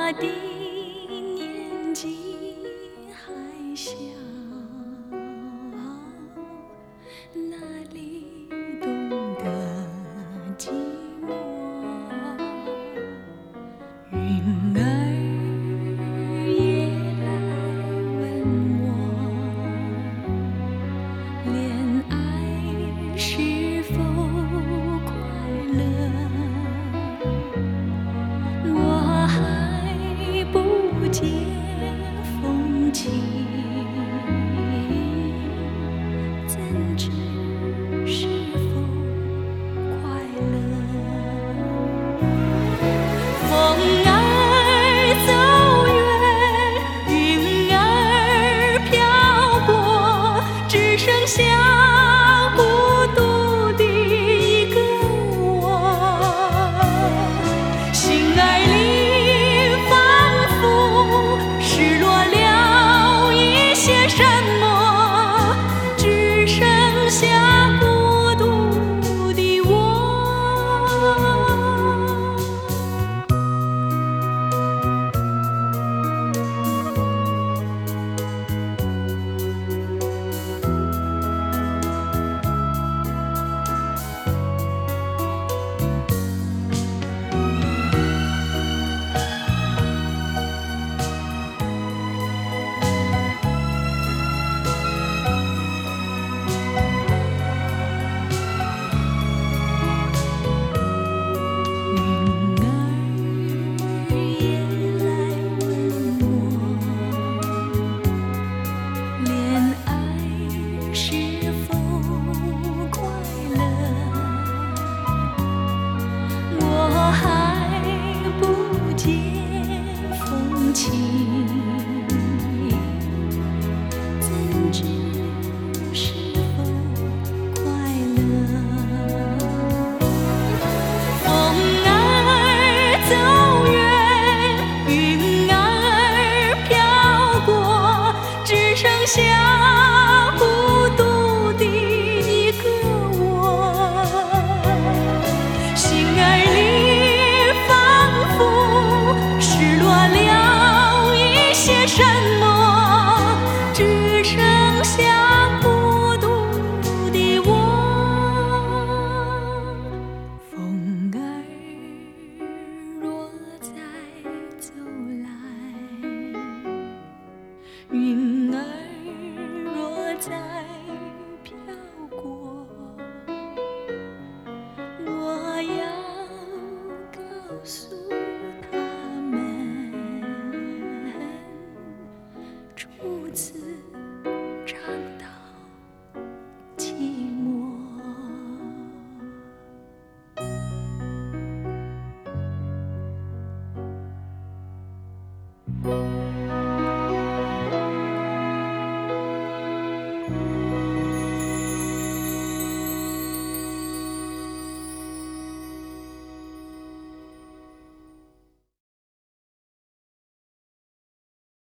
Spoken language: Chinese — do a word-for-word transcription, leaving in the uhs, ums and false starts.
他的年纪还小，哪里懂得寂寞？云儿也来问我，恋爱是否快乐？我还不解风情，怎知是否快乐？风儿走远，云儿飘过，只剩下孤独的一个我。心儿里仿佛失落了一些什么，只剩下孤独的我。情，怎知是否快乐？风儿走远，云儿飘过，只剩下孤独的一个我。心儿里仿佛失落了一些什么，只剩下孤独的我。风儿若再走来，云儿若再飘过，我要告诉他们，初次尝到寂寞。